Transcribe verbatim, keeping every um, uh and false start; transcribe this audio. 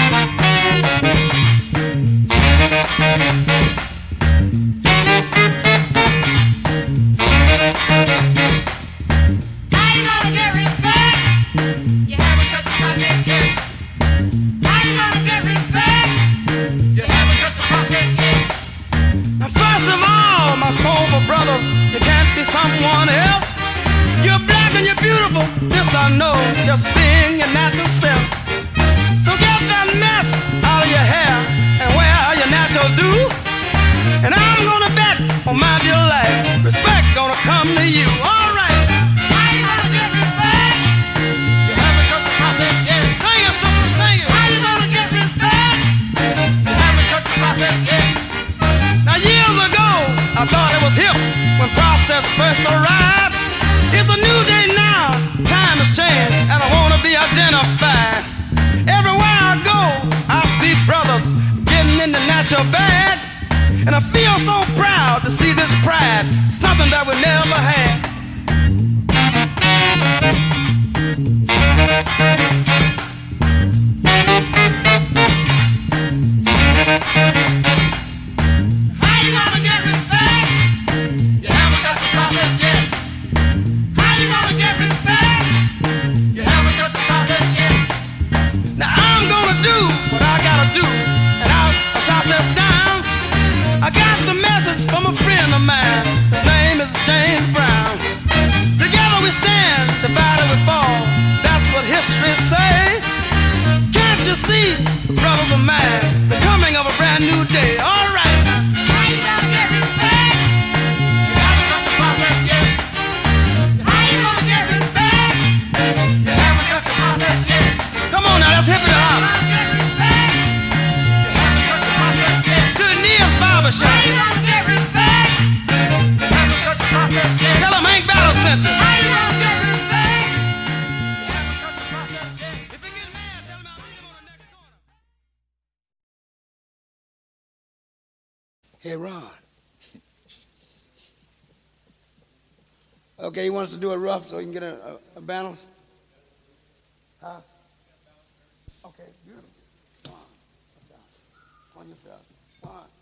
Someone else. You're black and you're beautiful, this I know, just being your natural self. So get that mess out of your hair and wear your natural do. And I'm gonna bet on my dear life, respect gonna come to you. All right. How you gonna get respect? You haven't cut the process yet. Sing it, sister, sing it. How you gonna get respect? You haven't cut the process yet. Now years ago, I thought it was hip when process first arrived. It's a new day now, time has changed, and I wanna be identified. Everywhere I go, I see brothers getting in the natural bag, and I feel so proud to see this pride, something that we never had. From a friend of mine, his name is James Brown. Together we stand, divided we fall. That's what history say. Can't you see, brothers of mine, the coming of a brand new day? All right. How you gonna get respect? You haven't got the process yet. How you gonna get respect? You haven't got the process yet. Come on now, let's hip it up. How you gonna get respect? You haven't got the process yet. To the Near's Barbershop. How you gonna get respect? You haven't cut the process yet. Tell him Hank Battle sent you. How you gonna get respect? You haven't cut the process yet. If you get mad, tell him I'll meet him on the next corner. Hey, Ron. Okay, he wants to do it rough so he can get a, a, a balance? Huh? Okay, beautiful. Come on. On yourself. One.